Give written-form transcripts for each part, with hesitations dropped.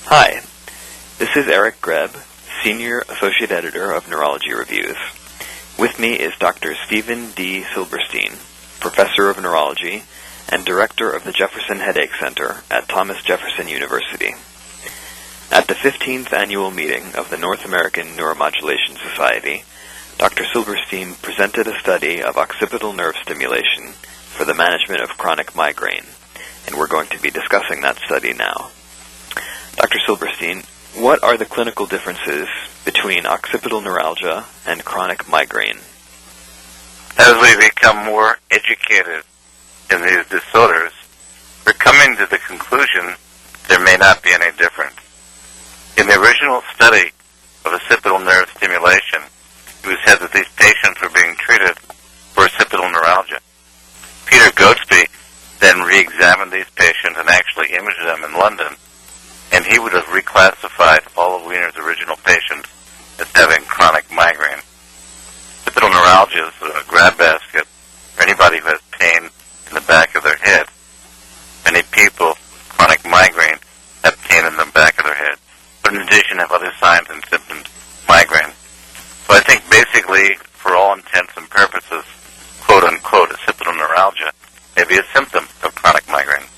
Hi, this is Eric Greb, Senior Associate Editor of Neurology Reviews. With me is Dr. Stephen D. Silberstein, Professor of Neurology and Director of the Jefferson Headache Center at Thomas Jefferson University. At the 15th Annual Meeting of the North American Neuromodulation Society, Dr. Silberstein presented a study of occipital nerve stimulation for the management of chronic migraine, and we're going to be discussing that study now. Dr. Silberstein, what are the clinical differences between occipital neuralgia and chronic migraine? As we become more educated in these disorders, we're coming to the conclusion there may not be any difference. In the original study of occipital nerve stimulation, it was said that these patients were being treated for occipital neuralgia. Peter Goadsby then re-examined these patients and actually imaged them in London, and he would have reclassified all of Wiener's original patients as having chronic migraine. Occipital neuralgia is a grab basket for anybody who has pain in the back of their head. Many people with chronic migraine have pain in the back of their head, but in addition have other signs and symptoms of migraine. So I think basically, for all intents and purposes, quote-unquote, occipital neuralgia may be a symptom of chronic migraine.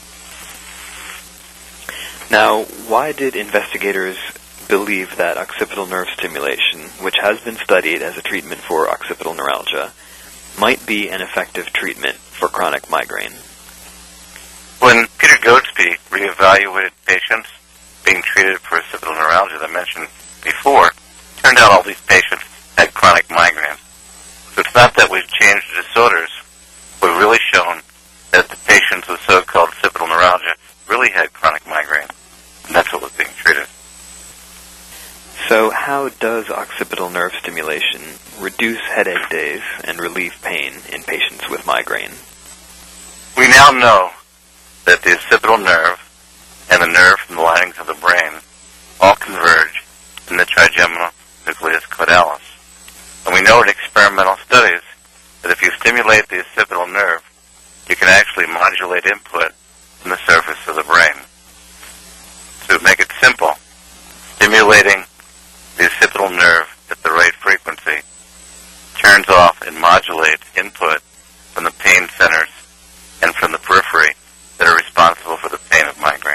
Now, why did investigators believe that occipital nerve stimulation, which has been studied as a treatment for occipital neuralgia, might be an effective treatment for chronic migraine? When Peter Goadsby reevaluated patients being treated for occipital neuralgia, as I mentioned before, it turned out all these patients had chronic migraine. So it's not that we've changed the disorders. We've really shown that the patients with so-called occipital neuralgia really had chronic migraine, and that's what was being treated. So how does occipital nerve stimulation reduce headache days and relieve pain in patients with migraine? We now know that the occipital nerve and the nerve from the linings of the brain all converge in the trigeminal nucleus caudalis. And we know in experimental studies that if you stimulate the occipital nerve, you can actually modulate input from the surface of the brain. To make it simple, stimulating the occipital nerve at the right frequency turns off and modulates input from the pain centers and from the periphery that are responsible for the pain of migraine.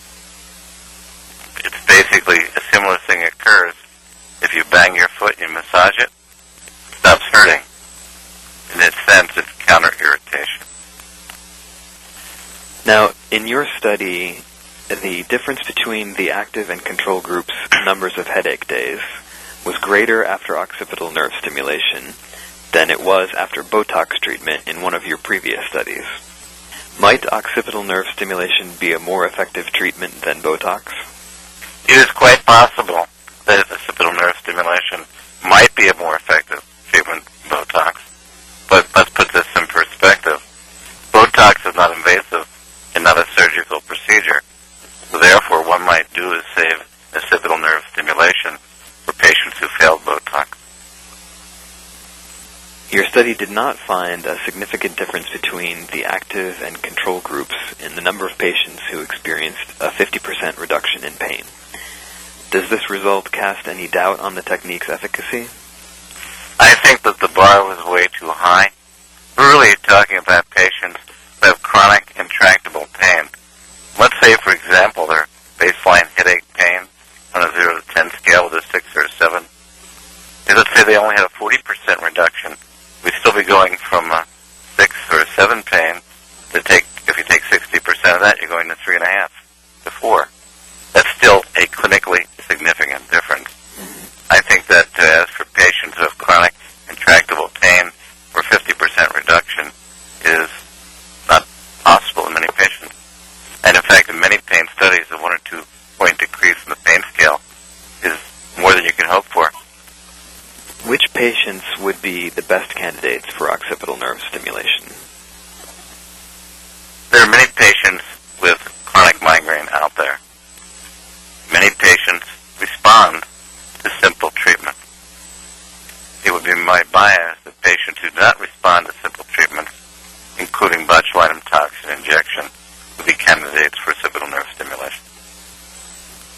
It's basically a similar thing occurs if you bang your foot and you massage it, it stops hurting. In its sense, it's counter-irritation. Now, in your study, the difference between the active and control groups' numbers of headache days was greater after occipital nerve stimulation than it was after Botox treatment in one of your previous studies. Might occipital nerve stimulation be a more effective treatment than Botox? It is quite possible that occipital nerve stimulation might be a more effective treatment than Botox. But let's put this in perspective. Botox is not invasive and not a surgical procedure. So therefore, one might do is save occipital nerve stimulation for patients who failed Botox. Your study did not find a significant difference between the active and control groups in the number of patients who experienced a 50% reduction in pain. Does this result cast any doubt on the technique's efficacy? I think that the bar was way too high. We're really talking about patients who have chronic intractable pain. Let's say, for example, their baseline headache pain on a 0 to 10 scale with a 6 or a 7. And let's say they only had a 40% reduction. We'd still be going from a 6 or a 7 pain to if you take 60% of that, you're going to 3.5 to 4. That's still a clinically significant difference. I think that as for patients who have chronic intractable pain, where 50% reduction is not possible in many patients. And in fact, in many pain studies, a 1 or 2 point decrease in the pain scale is more than you can hope for. Which patients would be the best candidates for occipital nerve stimulation? There are many patients with chronic migraine out there. Many patients respond to simple treatment. It would be my bias that patients who do not respond to simple treatments, including botulinum toxin injection, would be candidates for occipital nerve stimulation.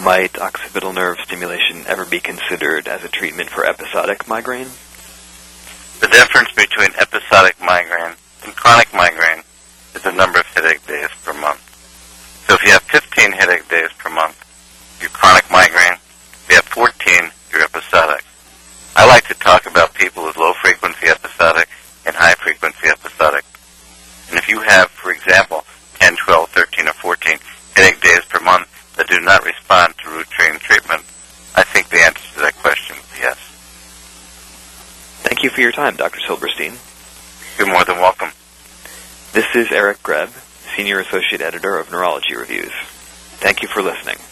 Might occipital nerve stimulation ever be considered as a treatment for episodic migraine? The difference between episodic migraine and chronic migraine is the number of headache days per month. So if you have 15 headache days per month, you're chronic migraine. If you have 14, you're episodic. I like to talk about people with low-frequency episodic and high-frequency episodic. And if you have, for example, 10, 12, 13, or 14 headache days per month that do not respond to routine treatment, I think the answer to that question is yes. Thank you for your time, Dr. Silberstein. You're more than welcome. This is Eric Greb, Senior Associate Editor of Neurology Reviews. Thank you for listening.